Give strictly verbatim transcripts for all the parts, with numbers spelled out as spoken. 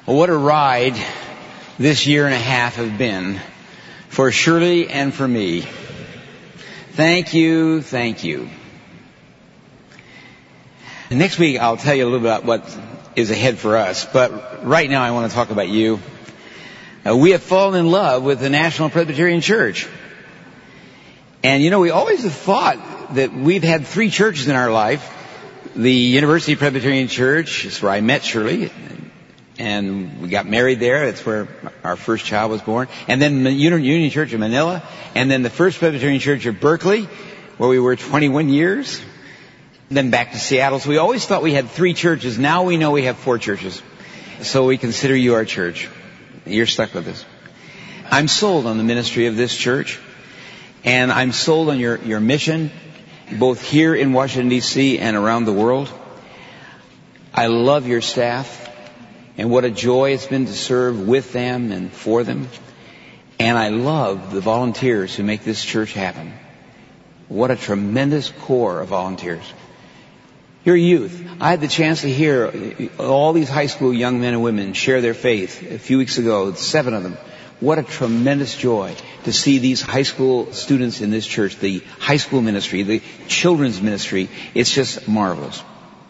Well, what a ride this year and a half have been for Shirley and for me. Thank you, thank you. And next week I'll tell you a little bit about what is ahead for us, but right now I want to talk about you. Uh, we have fallen in love with the National Presbyterian Church. And you know, we always have thought that we've had three churches in our life. The University Presbyterian Church is where I met Shirley, and we got married there. That's where our first child was born. And then the Union Church of Manila, and then the First Presbyterian Church of Berkeley, where we were twenty-one years. Then back to Seattle. So we always thought we had three churches. Now we know we have four churches. So we consider you our church. You're stuck with us. I'm sold on the ministry of this church. And I'm sold on your, your mission, both here in Washington, D C and around the world. I love your staff. And what a joy it's been to serve with them and for them. And I love the volunteers who make this church happen. What a tremendous core of volunteers. Your youth. I had the chance to hear all these high school young men and women share their faith a few weeks ago, seven of them. What a tremendous joy to see these high school students in this church, the high school ministry, the children's ministry. It's just marvelous.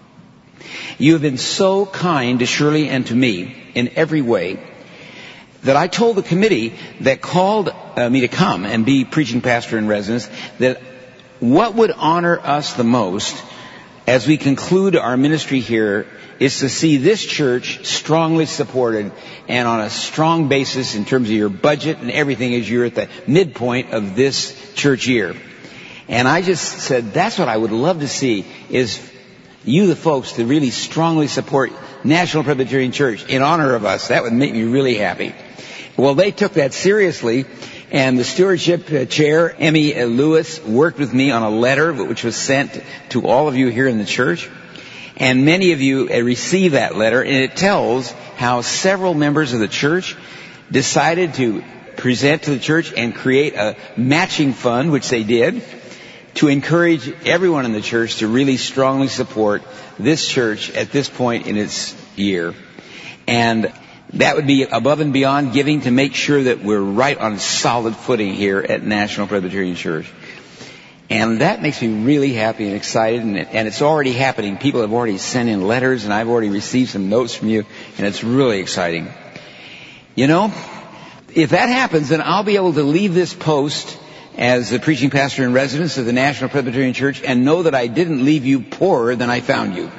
You have been so kind to Shirley and to me in every way that I told the committee that called uh, me to come and be preaching pastor in residence that what would honor us the most as we conclude our ministry here is to see this church strongly supported and on a strong basis in terms of your budget and everything as you're at the midpoint of this church year. And I just said, that's what I would love to see is you, the folks, to really strongly support National Presbyterian Church in honor of us. That would make me really happy. Well, they took that seriously, and the stewardship chair, Emmy Lewis, worked with me on a letter which was sent to all of you here in the church. And many of you received that letter, and it tells how several members of the church decided to present to the church and create a matching fund, which they did, to encourage everyone in the church to really strongly support this church at this point in its year. And that would be above and beyond giving to make sure that we're right on solid footing here at National Presbyterian Church. And that makes me really happy and excited, and, it, and it's already happening. People have already sent in letters, and I've already received some notes from you, and it's really exciting. You know, if that happens, then I'll be able to leave this post as the preaching pastor in residence of the National Presbyterian Church and know that I didn't leave you poorer than I found you.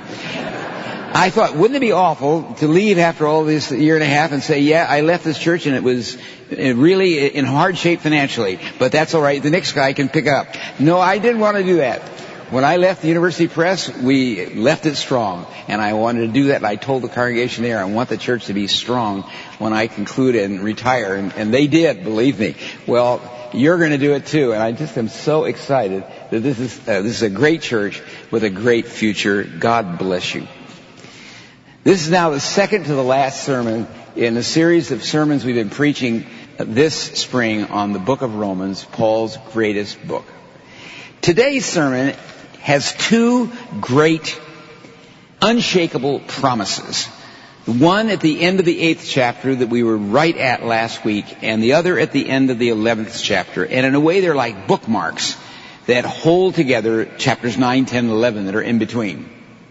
I thought, wouldn't it be awful to leave after all this year and a half and say, yeah, I left this church and it was really in hard shape financially, but that's all right. The next guy can pick up. No, I didn't want to do that. When I left the University Press, we left it strong, and I wanted to do that. And I told the congregation there, I want the church to be strong when I conclude and retire, and, and they did, believe me. Well, you're going to do it too, and I just am so excited that this is uh, this is a great church with a great future. God bless you. This is now the second to the last sermon in a series of sermons we've been preaching this spring on the book of Romans, Paul's greatest book. Today's sermon has two great, unshakable promises. One at the end of the eighth chapter that we were right at last week, and the other at the end of the eleventh chapter. And in a way, they're like bookmarks that hold together chapters nine, ten, and eleven that are in between.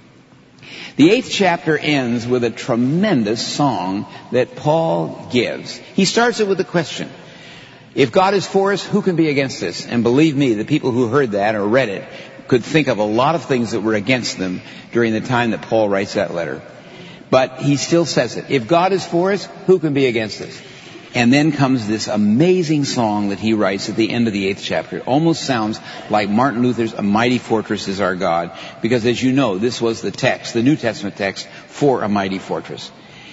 The eighth chapter ends with a tremendous song that Paul gives. He starts it with a question. If God is for us, who can be against us? And believe me, the people who heard that or read it could think of a lot of things that were against them during the time that Paul writes that letter. But he still says it. If God is for us, who can be against us? And then comes this amazing song that he writes at the end of the eighth chapter. It almost sounds like Martin Luther's A Mighty Fortress is Our God, because as you know, this was the text, the New Testament text for A Mighty Fortress.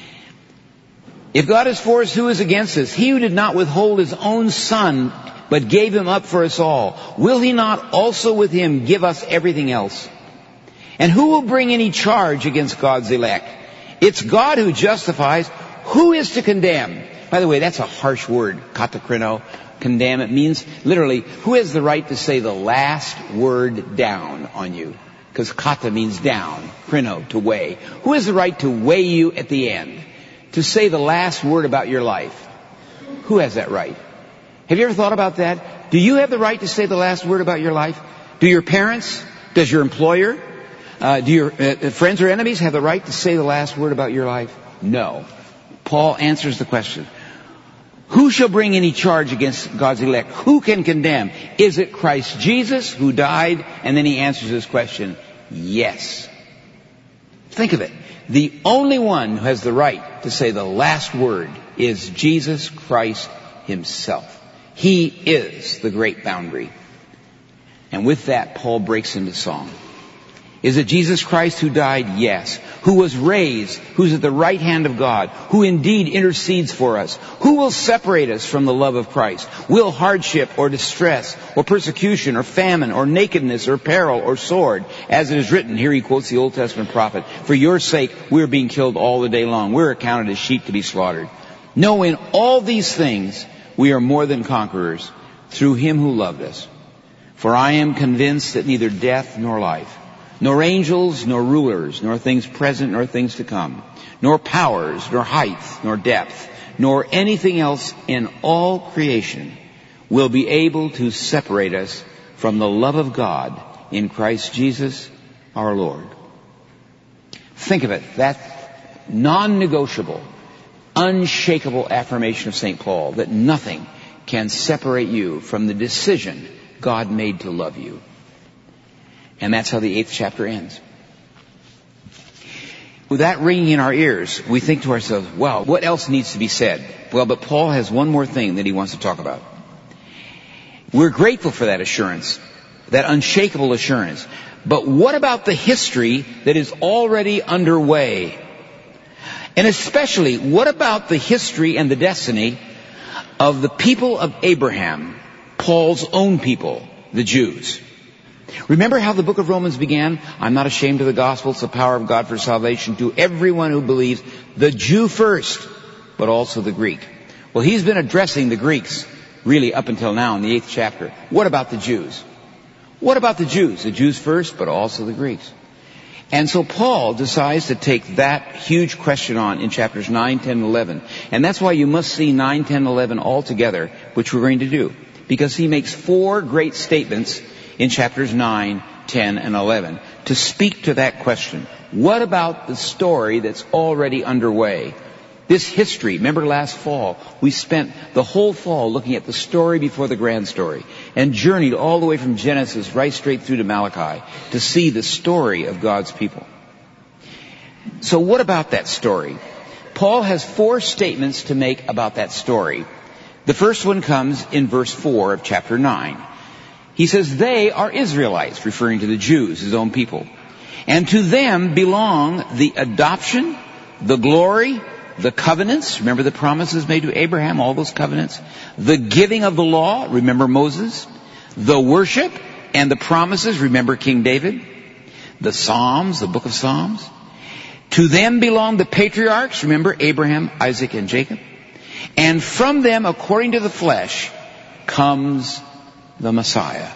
If God is for us, who is against us? He who did not withhold his own Son, but gave him up for us all, will he not also with him give us everything else? And who will bring any charge against God's elect? It's God who justifies. Who is to condemn? By the way, that's a harsh word, katakrino, condemn. It means literally, who has the right to say the last word down on you? Because kata means down, krino, to weigh. Who has the right to weigh you at the end? to say the last word about your life? Who has that right? Have you ever thought about that? Do you have the right to say the last word about your life? Do your parents? Does your employer? Uh, do your uh, friends or enemies have the right to say the last word about your life? No. Paul answers the question. Who shall bring any charge against God's elect? Who can condemn? Is it Christ Jesus who died? And then he answers this question. Yes. Think of it. The only one who has the right to say the last word is Jesus Christ himself. He is the great boundary. And with that, Paul breaks into song. Is it Jesus Christ who died? Yes. Who was raised? Who's at the right hand of God? Who indeed intercedes for us? Who will separate us from the love of Christ? Will hardship or distress or persecution or famine or nakedness or peril or sword? As it is written, here he quotes the Old Testament prophet, for your sake we're being killed all the day long. We're accounted as sheep to be slaughtered. No, in all these things we are more than conquerors through him who loved us. For I am convinced that neither death nor life, nor angels, nor rulers, nor things present, nor things to come, nor powers, nor height, nor depth, nor anything else in all creation will be able to separate us from the love of God in Christ Jesus our Lord. Think of it, that non-negotiable, unshakable affirmation of Saint Paul that nothing can separate you from the decision God made to love you. And that's how the eighth chapter ends. With that ringing in our ears, we think to ourselves, wow, what else needs to be said? Well, but Paul has one more thing that he wants to talk about. We're grateful for that assurance, that unshakable assurance. But what about the history that is already underway? And especially, what about the history and the destiny of the people of Abraham, Paul's own people, the Jews? Remember how the book of Romans began? I'm not ashamed of the gospel. It's the power of God for salvation to everyone who believes, the Jew first, but also the Greek. Well, he's been addressing the Greeks really up until now in the eighth chapter. What about the Jews? What about the Jews? The Jews first, but also the Greeks. And so Paul decides to take that huge question on in chapters nine, ten, and eleven. And that's why you must see nine, ten, eleven all together, which we're going to do. Because he makes four great statements in chapters nine, ten, and eleven to speak to that question. What about the story that's already underway? This history, remember last fall, we spent the whole fall looking at the story before the grand story and journeyed all the way from Genesis right straight through to Malachi to see the story of God's people. So what about that story? Paul has four statements to make about that story. The first one comes in verse four of chapter nine. He says, they are Israelites, referring to the Jews, his own people. And to them belong the adoption, the glory, the covenants. Remember the promises made to Abraham, all those covenants. The giving of the law. Remember Moses. The worship and the promises. Remember King David. The Psalms, the book of Psalms. To them belong the patriarchs. Remember Abraham, Isaac, and Jacob. And from them, according to the flesh, comes the Messiah,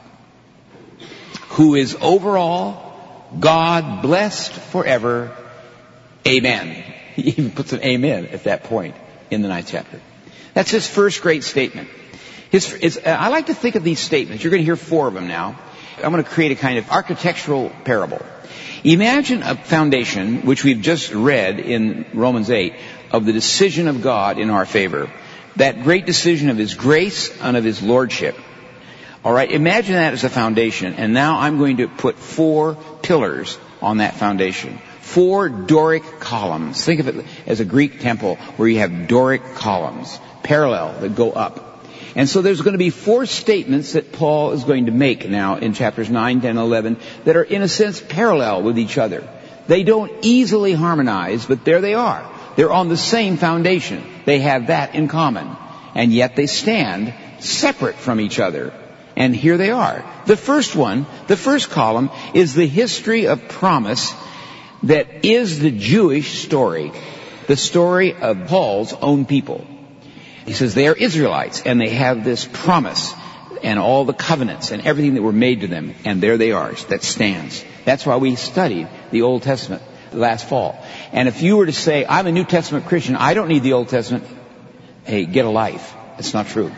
who is over all, God blessed forever. Amen. He even puts an amen at that point in the ninth chapter. That's his first great statement. His, his, uh, I like to think of these statements. You're going to hear four of them now. I'm going to create a kind of architectural parable. Imagine a foundation, which we've just read in Romans eight, of the decision of God in our favor. That great decision of his grace and of his lordship. All right, imagine that as a foundation. And now I'm going to put four pillars on that foundation. Four Doric columns. Think of it as a Greek temple where you have Doric columns, parallel, that go up. And so there's going to be four statements that Paul is going to make now in chapters nine, ten, eleven that are in a sense parallel with each other. They don't easily harmonize, but there they are. They're on the same foundation. They have that in common. And yet they stand separate from each other. And here they are. The first one, the first column, is the history of promise that is the Jewish story. The story of Paul's own people. He says they are Israelites and they have this promise and all the covenants and everything that were made to them. And there they are. That stands. That's why we studied the Old Testament. last fall. And if you were to say, I'm a New Testament Christian, I don't need the Old Testament, hey, get a life. It's not true.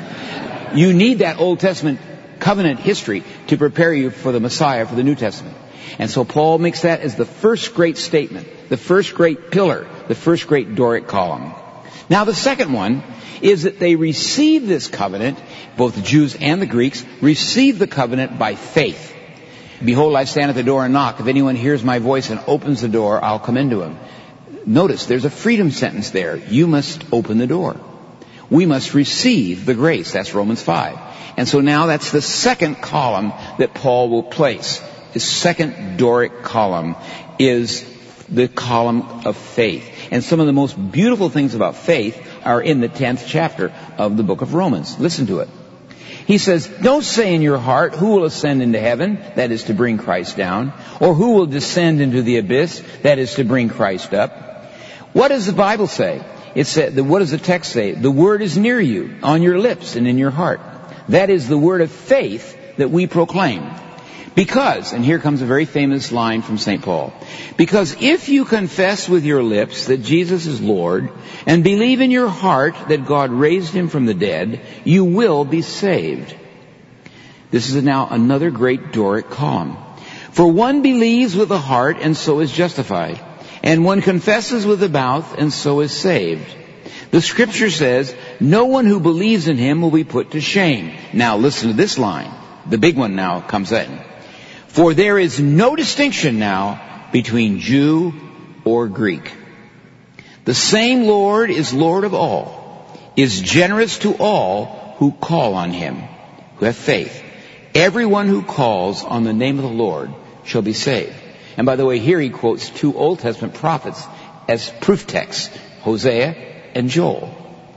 You need that Old Testament covenant history to prepare you for the Messiah, for the New Testament. And so Paul makes that as the first great statement, the first great pillar, the first great Doric column. Now the second one is that they receive this covenant, both the Jews and the Greeks, receive the covenant by faith. Behold, I stand at the door and knock. If anyone hears my voice and opens the door, I'll come into him. Notice, there's a freedom sentence there. You must open the door. We must receive the grace. That's Romans five. And so now that's the second column that Paul will place. The second Doric column is the column of faith. And some of the most beautiful things about faith are in the tenth chapter of the book of Romans. Listen to it. He says, don't say in your heart, who will ascend into heaven? That is to bring Christ down. Or who will descend into the abyss? That is to bring Christ up. What does the Bible say? It said, what does the text say? The word is near you, on your lips and in your heart. That is the word of faith that we proclaim. Because, and here comes a very famous line from Saint Paul, because if you confess with your lips that Jesus is Lord and believe in your heart that God raised him from the dead, you will be saved. This is now another great Doric column. For one believes with the heart and so is justified, and one confesses with the mouth and so is saved. The scripture says, no one who believes in him will be put to shame. Now listen to this line. The big one now comes in. For there is no distinction now between Jew or Greek. The same Lord is Lord of all, is generous to all who call on him, who have faith. Everyone who calls on the name of the Lord shall be saved. And by the way, here he quotes two Old Testament prophets as proof texts, Hosea and Joel.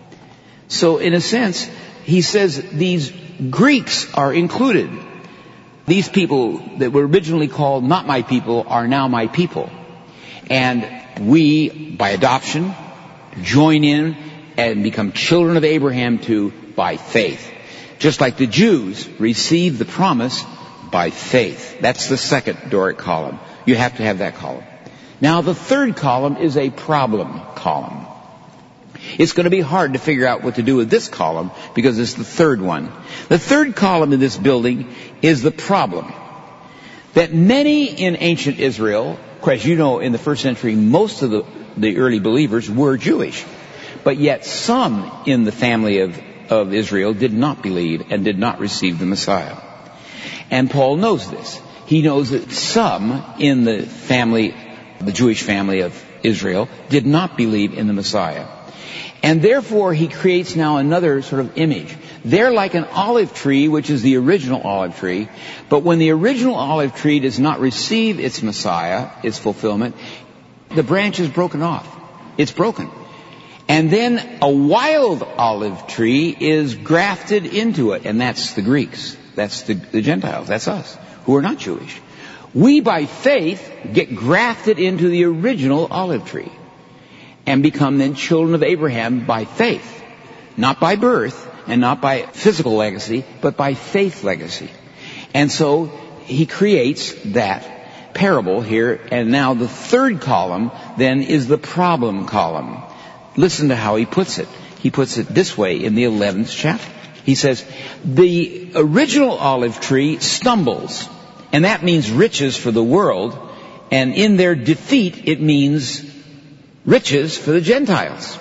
So in a sense, he says these Greeks are included. These people that were originally called not my people are now my people. And we, by adoption, join in and become children of Abraham too by faith. Just like the Jews received the promise by faith. That's the second Doric column. You have to have that column. Now the third column is a problem column. It's going to be hard to figure out what to do with this column because it's the third one. The third column in this building is the problem. That many in ancient Israel, of course you know in the first century most of the, the early believers were Jewish. But yet some in the family of, of Israel did not believe and did not receive the Messiah. And Paul knows this. He knows that some in the family, the Jewish family of Israel, did not believe in the Messiah. And therefore he creates now another sort of image. They're like an olive tree, which is the original olive tree. But when the original olive tree does not receive its Messiah, its fulfillment, the branch is broken off. It's broken. And then a wild olive tree is grafted into it. And that's the Greeks. That's the, the Gentiles. That's us, who are not Jewish. We, by faith, get grafted into the original olive tree and become then children of Abraham by faith. Not by birth and not by physical legacy, but by faith legacy. And so he creates that parable here. And now the third column then is the problem column. Listen to how he puts it. He puts it this way in the eleventh chapter. He says, the original olive tree stumbles, and that means riches for the world, and in their defeat it means riches for the Gentiles.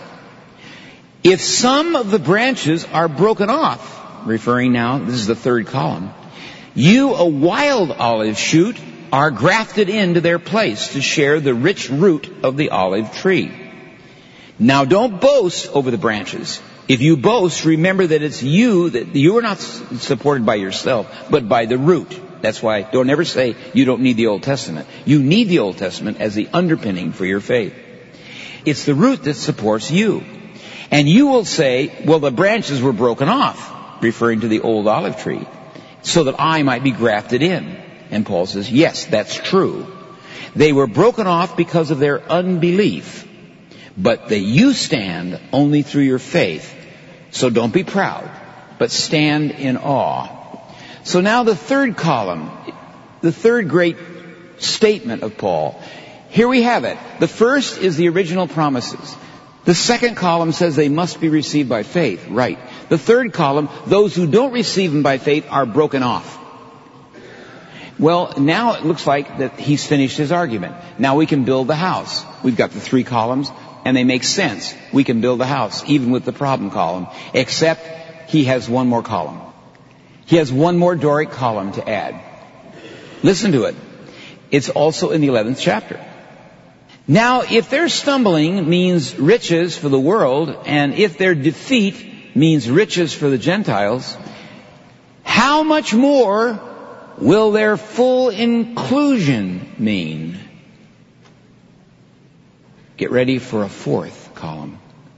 If some of the branches are broken off, referring now, this is the third column, you, a wild olive shoot, are grafted into their place to share the rich root of the olive tree. Now don't boast over the branches. If you boast, remember that it's you, that you are not supported by yourself, but by the root. That's why don't ever say you don't need the Old Testament. You need the Old Testament as the underpinning for your faith. It's the root that supports you. And you will say, well, the branches were broken off, referring to the old olive tree, so that I might be grafted in. And Paul says, yes, that's true. They were broken off because of their unbelief, but that you stand only through your faith. So don't be proud, but stand in awe. So now the third column, the third great statement of Paul, Here we have it. The first is the original promises. The second column says they must be received by faith. Right. The third column, those who don't receive them by faith are broken off. Well, now it looks like that he's finished his argument. Now we can build the house. We've got the three columns, and they make sense. We can build the house, even with the problem column, except he has one more column. He has one more Doric column to add. Listen to it. It's also in the eleventh chapter. Now, if their stumbling means riches for the world, and if their defeat means riches for the Gentiles, how much more will their full inclusion mean? Get ready for a fourth column.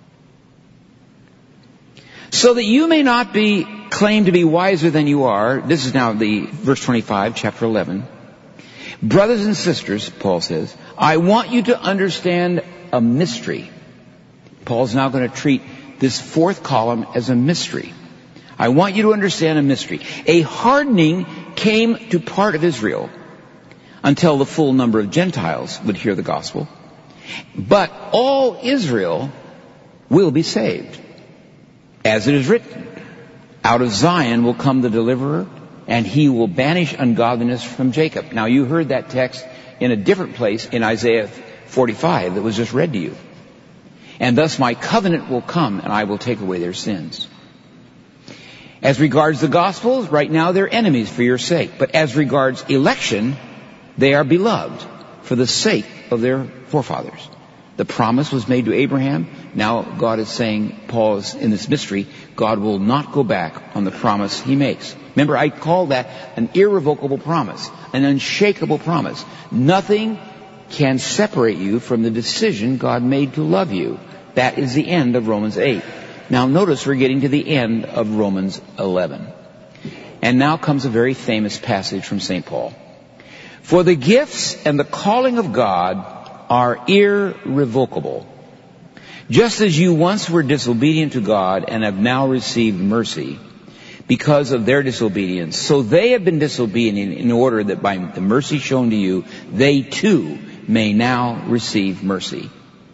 So that you may not be claimed to be wiser than you are. This is now the verse twenty-five, chapter eleven. Brothers and sisters, Paul says, I want you to understand a mystery. Paul's now going to treat this fourth column as a mystery. I want you to understand a mystery. A hardening came to part of Israel until the full number of Gentiles would hear the gospel. But all Israel will be saved. As it is written, out of Zion will come the deliverer, and he will banish ungodliness from Jacob. Now you heard that text in a different place in Isaiah forty-five that was just read to you. And thus my covenant will come, and I will take away their sins. As regards the Gospels, right now they're enemies for your sake. But as regards election, they are beloved for the sake of their forefathers. The promise was made to Abraham. Now God is saying, Paul is in this mystery, God will not go back on the promise he makes. Remember, I call that an irrevocable promise, an unshakable promise. Nothing can separate you from the decision God made to love you. That is the end of Romans eight. Now notice we're getting to the end of Romans eleven. And now comes a very famous passage from Saint Paul. For the gifts and the calling of God are irrevocable. Just as you once were disobedient to God and have now received mercy because of their disobedience, so they have been disobedient in order that by the mercy shown to you, they too may now receive mercy.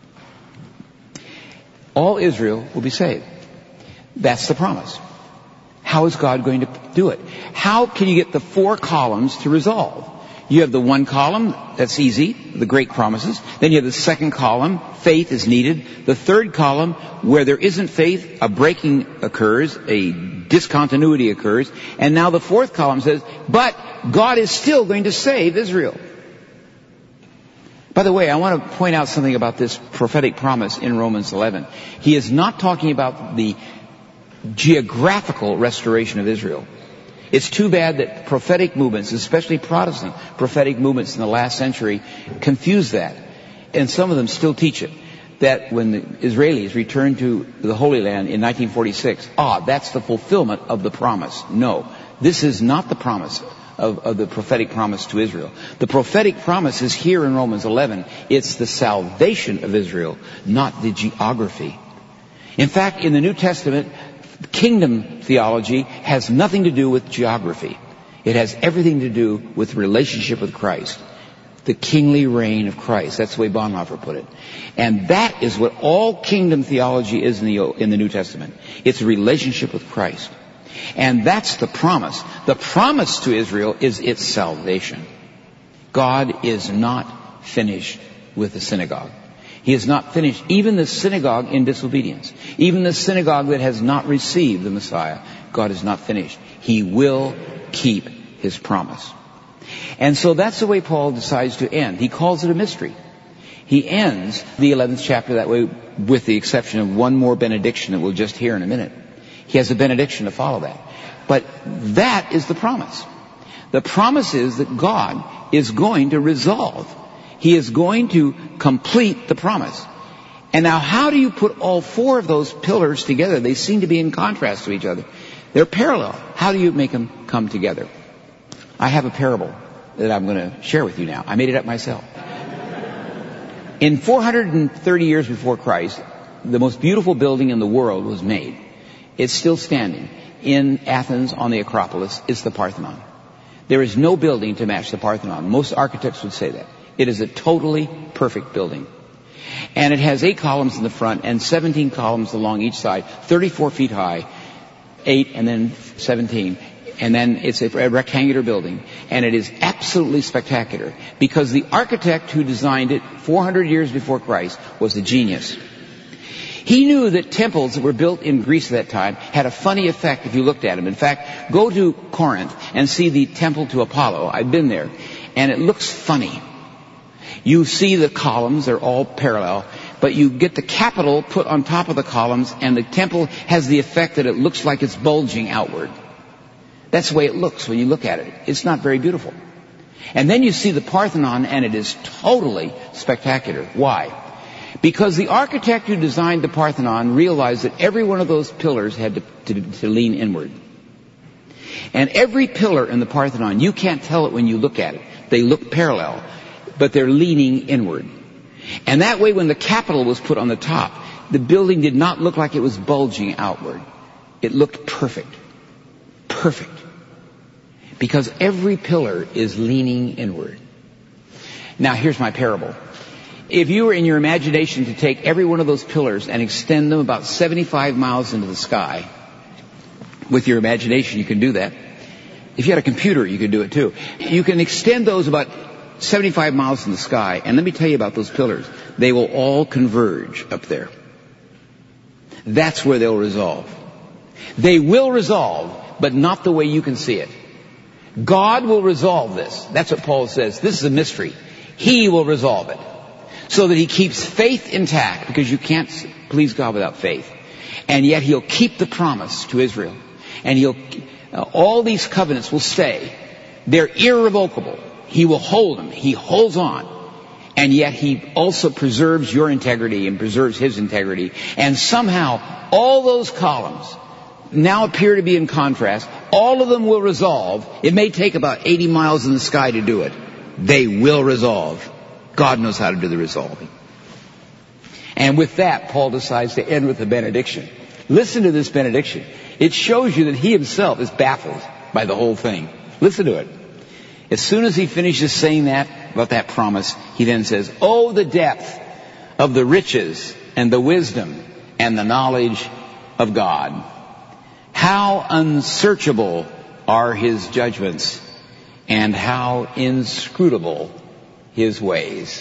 All Israel will be saved. That's the promise. How is God going to do it? How can you get the four columns to resolve? You have the one column, that's easy, the great promises. Then you have the second column, faith is needed. The third column, where there isn't faith, a breaking occurs, a discontinuity occurs. And now the fourth column says, but God is still going to save Israel. By the way, I want to point out something about this prophetic promise in Romans eleven. He is not talking about the geographical restoration of Israel. It's too bad that prophetic movements, especially Protestant prophetic movements in the last century, confuse that. And some of them still teach it. That when the Israelis returned to the Holy Land in nineteen forty-six, ah, that's the fulfillment of the promise. No, this is not the promise of, of the prophetic promise to Israel. The prophetic promise is here in Romans eleven. It's the salvation of Israel, not the geography. In fact, in the New Testament, kingdom theology has nothing to do with geography. It has everything to do with relationship with Christ. The kingly reign of Christ. That's the way Bonhoeffer put it. And that is what all kingdom theology is in the, in the New Testament. It's a relationship with Christ. And that's the promise. The promise to Israel is its salvation. God is not finished with the synagogue. He is not finished. Even the synagogue in disobedience. Even the synagogue that has not received the Messiah. God is not finished. He will keep his promise. And so that's the way Paul decides to end. He calls it a mystery. He ends the eleventh chapter that way, with the exception of one more benediction that we'll just hear in a minute. He has a benediction to follow that. But that is the promise. The promise is that God is going to resolve. He is going to complete the promise. And now how do you put all four of those pillars together? They seem to be in contrast to each other. They're parallel. How do you make them come together? I have a parable that I'm going to share with you now. I made it up myself. In four hundred thirty years before Christ, the most beautiful building in the world was made. It's still standing in Athens on the Acropolis. It's the Parthenon. There is no building to match the Parthenon. Most architects would say that. It is a totally perfect building. And it has eight columns in the front and seventeen columns along each side, thirty-four feet high, eight and then seventeen. And then it's a rectangular building. And it is absolutely spectacular because the architect who designed it four hundred years before Christ was a genius. He knew that temples that were built in Greece at that time had a funny effect if you looked at them. In fact, go to Corinth and see the temple to Apollo. I've been there. And it looks funny. You see the columns, they're all parallel, but you get the capital put on top of the columns, and the temple has the effect that it looks like it's bulging outward. That's the way it looks when you look at it. It's not very beautiful. And then you see the Parthenon, and it is totally spectacular. Why? Because the architect who designed the Parthenon realized that every one of those pillars had to, to, to lean inward. And every pillar in the Parthenon, you can't tell it when you look at it. They look parallel, but they're leaning inward. And that way, when the capital was put on the top, the building did not look like it was bulging outward. It looked perfect. Perfect. Because every pillar is leaning inward. Now, here's my parable. If you were in your imagination to take every one of those pillars and extend them about seventy-five miles into the sky, with your imagination you can do that. If you had a computer, you could do it too. You can extend those about seventy-five miles in the sky, and let me tell you about those pillars. They will all converge up there. That's where they'll resolve. They will resolve, but not the way you can see it. God will resolve this. That's what Paul says. This is a mystery. He will resolve it. So that he keeps faith intact, because you can't please God without faith. And yet he'll keep the promise to Israel. And he'll, uh, all these covenants will stay. They're irrevocable. He will hold them. He holds on. And yet he also preserves your integrity and preserves his integrity. And somehow all those columns now appear to be in contrast. All of them will resolve. It may take about eighty miles in the sky to do it. They will resolve. God knows how to do the resolving. And with that, Paul decides to end with a benediction. Listen to this benediction. It shows you that he himself is baffled by the whole thing. Listen to it. As soon as he finishes saying that, about that promise, he then says, "Oh, the depth of the riches and the wisdom and the knowledge of God. How unsearchable are his judgments, and how inscrutable his ways.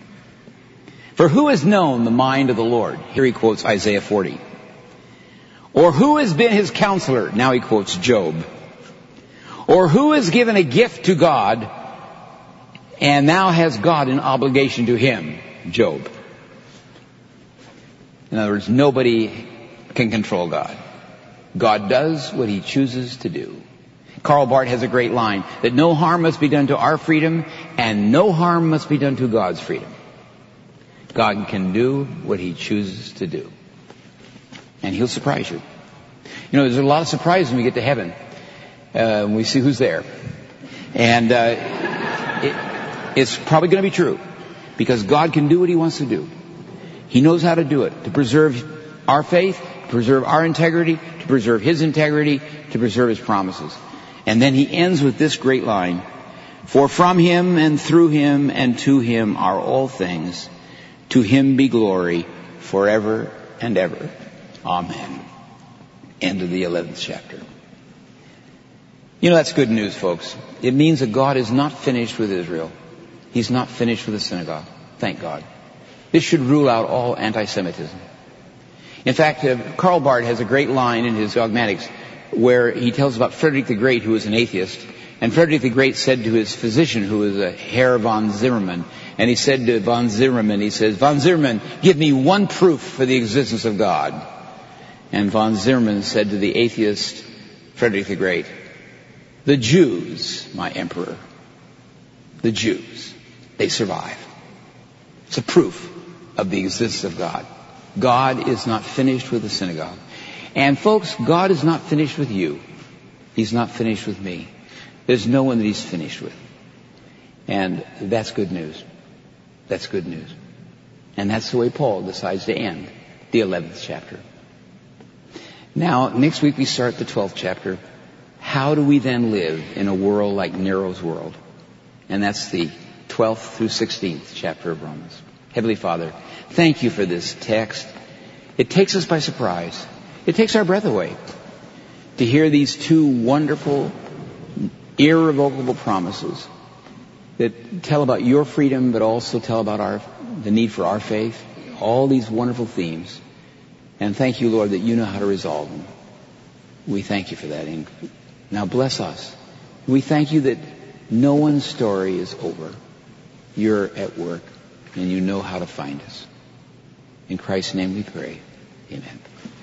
For who has known the mind of the Lord?" Here he quotes Isaiah forty. "Or who has been his counselor?" Now he quotes Job. "Or who has given a gift to God, and now has God an obligation to him?" Job. In other words, nobody can control God. God does what he chooses to do. Karl Barth has a great line that no harm must be done to our freedom, and no harm must be done to God's freedom. God can do what he chooses to do. And he'll surprise you. You know, there's a lot of surprises when we get to heaven. Uh, when we see who's there. And uh, it, it's probably going to be true. Because God can do what he wants to do. He knows how to do it. To preserve our faith, to preserve our integrity, to preserve his integrity, to preserve his promises. And then he ends with this great line: "For from him and through him and to him are all things. To him be glory forever and ever. Amen." End of the eleventh chapter. You know, that's good news, folks. It means that God is not finished with Israel. He's not finished with the synagogue. Thank God. This should rule out all anti-Semitism. In fact, uh, Karl Barth has a great line in his Dogmatics where he tells about Frederick the Great, who was an atheist. And Frederick the Great said to his physician, who was a Herr von Zimmermann, and he said to von Zimmermann, he says, "Von Zimmermann, give me one proof for the existence of God." And von Zimmermann said to the atheist, Frederick the Great, "The Jews, my emperor, the Jews, they survive. It's a proof of the existence of God. God is not finished with the synagogue." And folks, God is not finished with you. He's not finished with me. There's no one that he's finished with. And that's good news. That's good news. And that's the way Paul decides to end the eleventh chapter. Now, next week we start the twelfth chapter. How do we then live in a world like Nero's world? And that's the twelfth through sixteenth chapter of Romans. Heavenly Father, thank you for this text. It takes us by surprise. It takes our breath away to hear these two wonderful, irrevocable promises that tell about your freedom, but also tell about our the need for our faith. All these wonderful themes. And thank you, Lord, that you know how to resolve them. We thank you for that. And now bless us. We thank you that no one's story is over. You're at work, and you know how to find us. In Christ's name we pray. Amen.